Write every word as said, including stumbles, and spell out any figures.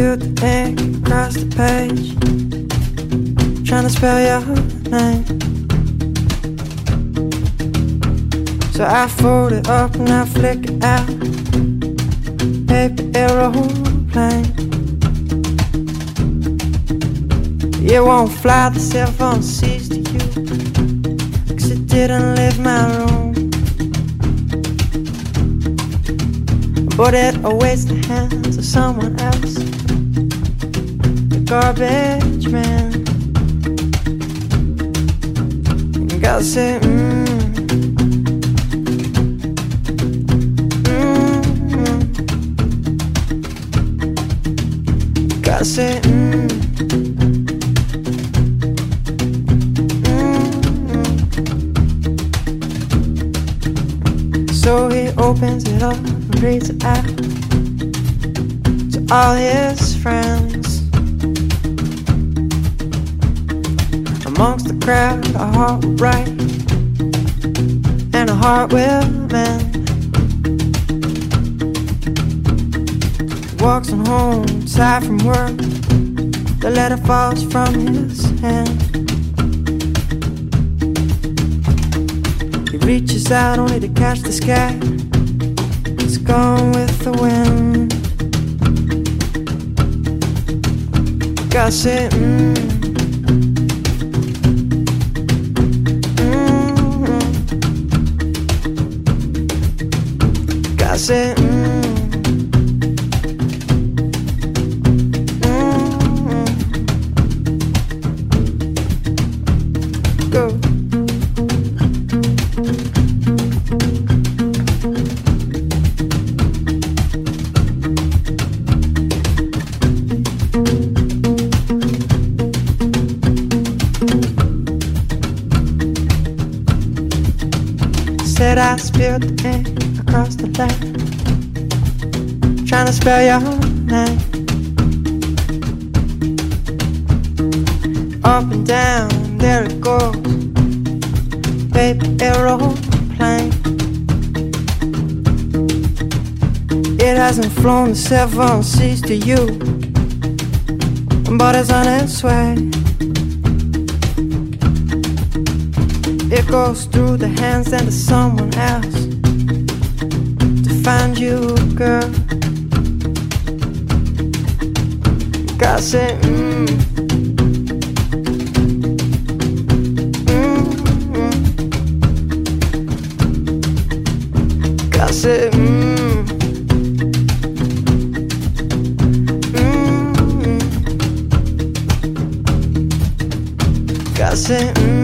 spilled the ink across the page, trying to spell your name. So I fold it up and I flick it out, paper aeroplane. It won't fly, the cell phone sees to you, 'cause it didn't leave my room, but it awaits the hands of someone else, the garbage man. You gotta say, mmm, mmm, mm. You gotta say, mmm, mm, mm. So he opens it up and reads it out to all his friends. Amongst the crowd, a heart will break and a heart will mend. Walks on home, tired from work, the letter falls from his hand. He reaches out only to catch the sky, it's gone with the wind. Gotta say, mmm, I said, mm, mm, go. Said I spilled the ink across the land, trying to spell your name. Up and down, there it goes, paper aeroplane. It hasn't flown, the cell phone sees to you, but it's on its way. It goes through the hands and to someone else, to find you, girl. Gotta say, mmm, mmm, mm. Gotta say, mmm, mmm, gotta say, mmm.